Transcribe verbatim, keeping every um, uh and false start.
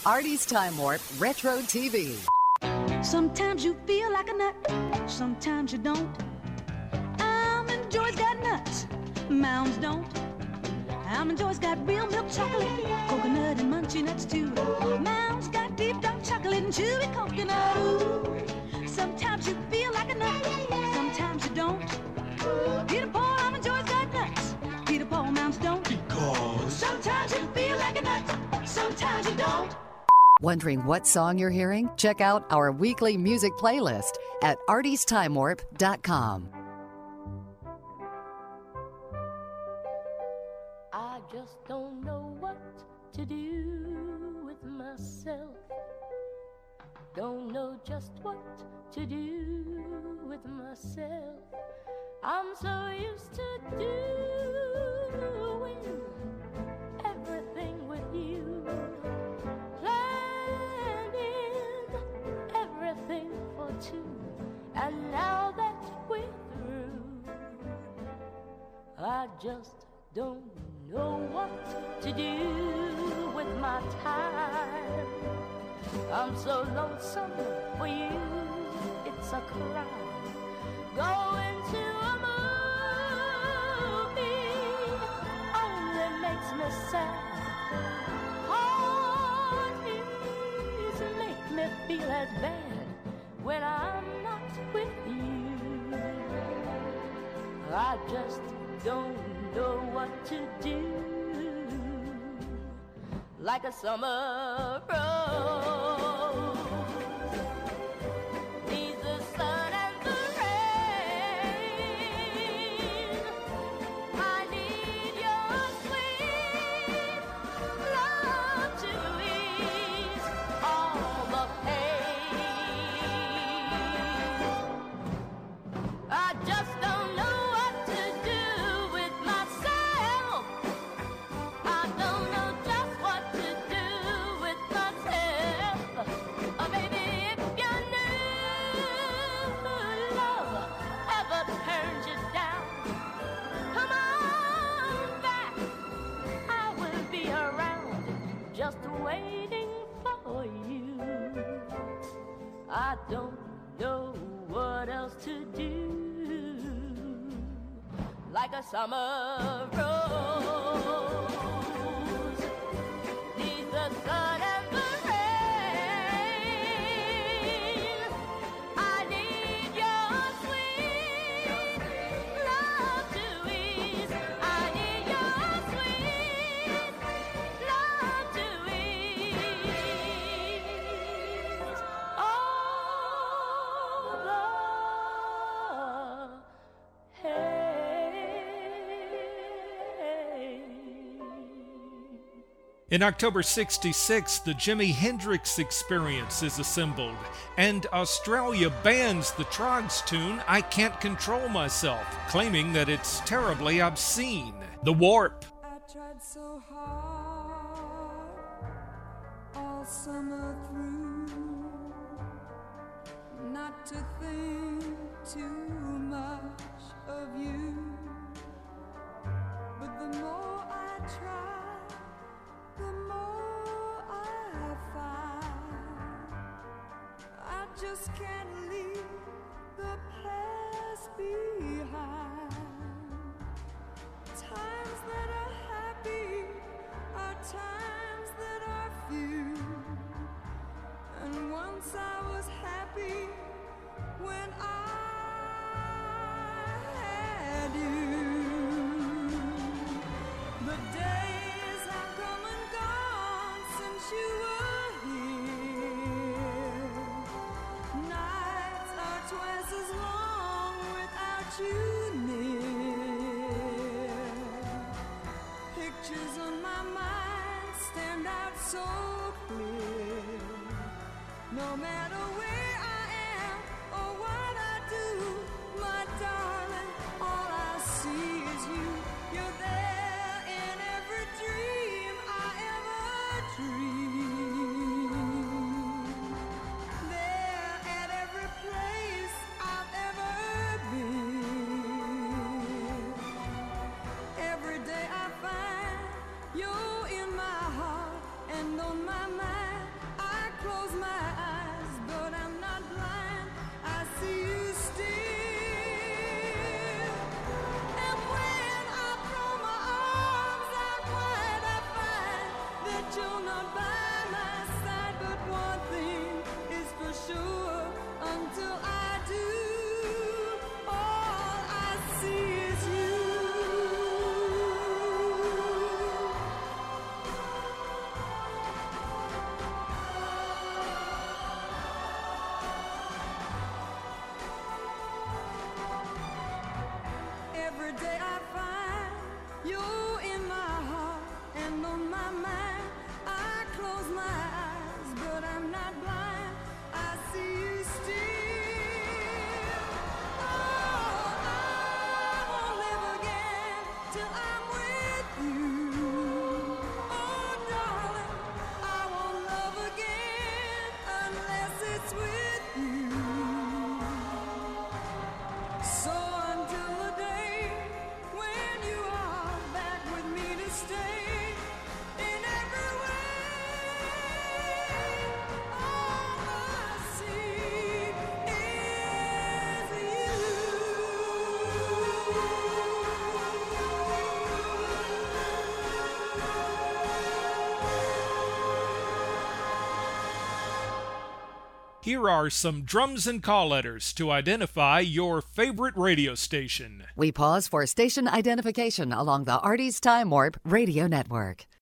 Artie's Time Warp Retro T V. Sometimes you feel like a nut, sometimes you don't. Almond Joy's got nuts, Mounds don't. Almond Joy's got real milk chocolate, coconut and munchy nuts too. Mounds got deep dark chocolate and chewy coconut. Ooh. Sometimes you feel like a nut, sometimes you don't. Peter Paul, Almond Joy's got nuts, Peter Paul, Mounds don't. Because sometimes you feel like a nut, sometimes you don't. Wondering what song you're hearing? Check out our weekly music playlist at arties time warp dot com. I just don't know what to do with myself. Don't know just what to do with myself. I'm so used to doing everything with you, everything for two, and now that we're through, I just don't know what to do with my time. I'm so lonesome for you, it's a crime. Going to a movie only makes me sad. Parties make me feel as bad when I'm not with you. I just don't know what to do. Like a summer rose needs the sun and the rain. I need your sweet love to ease all the pain. I just don't know what to do with myself. I don't know just what to do with myself. Oh, baby, if you knew love ever turned you down, come on back. I will be around just waiting for you. I don't know what else to do. Like a summer rose needs the sun and the rain. I need your sweet love to ease. I need your sweet love to ease all the pain. In October sixty-six, the Jimi Hendrix Experience is assembled, and Australia bans the Trogs tune I Can't Control Myself, claiming that it's terribly obscene. The Warp. I tried so hard all summer through not to think too much of you, but the more I try, the more I find I just can't leave the past behind. Times that are happy are times that are few, and once I was happy when I had you. The days have come and gone since you were here. Nights are twice as long without you near. Pictures on my mind stand out so clear. No matter where I am or what I do, my darling, all I see is you. You're there in every dream I ever dreamed. There at every place I've ever been. Every day I find you're in my heart and on my mind. I'm not blind, I see you still. Oh, I won't live again till I'm with you. Oh, darling, I won't love again unless it's with you. So until the day when you are back with me to stay in every way, all I see is Here are some drums and call letters to identify your favorite radio station. We pause for station identification along the Artie's Time Warp Radio Network.